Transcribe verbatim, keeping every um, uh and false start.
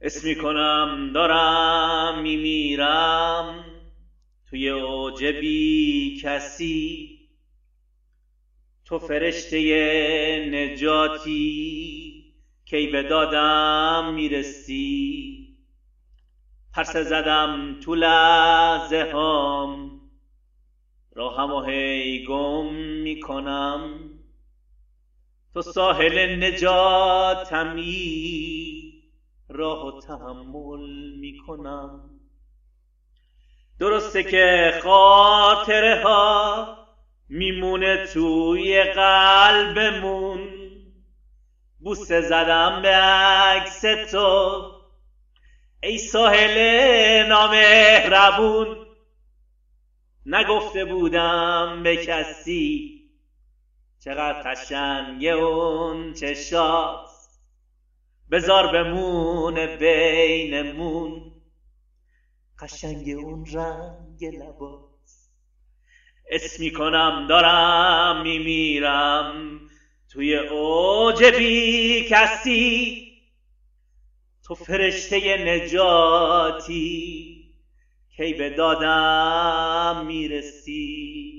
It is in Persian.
اسم میکنم دارم میمیرم توی اوج بی کسی، تو فرشته نجاتی کی به دادم میرسی. پرسه زدم تو لحظه هام راهم و هی گم میکنم، تو ساحل نجاتمی راه و تحمل میکنم. درسته که خاطره ها میمونه توی قلبمون، بوسه زدم به عکس تو ای ساحل نامهربون. نگفته بودم به کسی چقدر قشنگه اون چشاست، بذار بمونه بینمون قشنگ اون رنگ لباس. اسم میکنم دارم میمیرم توی اوج بی کسی، تو فرشته نجاتی کی به دادم میرسی.